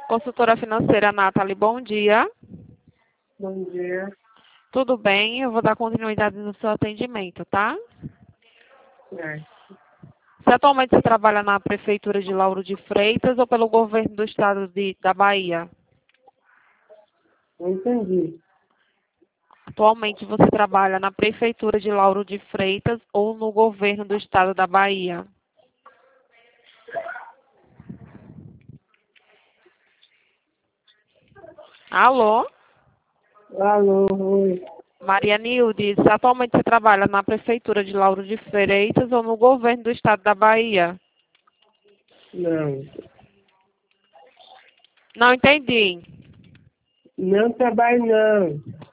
Consultora financeira Nathalie, bom dia. Bom dia. Tudo bem? Eu vou dar continuidade no seu atendimento, tá? É, Você atualmente trabalha na Prefeitura de Lauro de Freitas ou pelo governo do estado da Bahia? não entendi. Atualmente você trabalha na Prefeitura de Lauro de Freitas ou no governo do estado da Bahia? Alô? Alô, oi. Maria Nildes, atualmente você trabalha na Prefeitura de Lauro de Freitas ou no governo do estado da Bahia? Não. Não entendi. Não trabalho, não.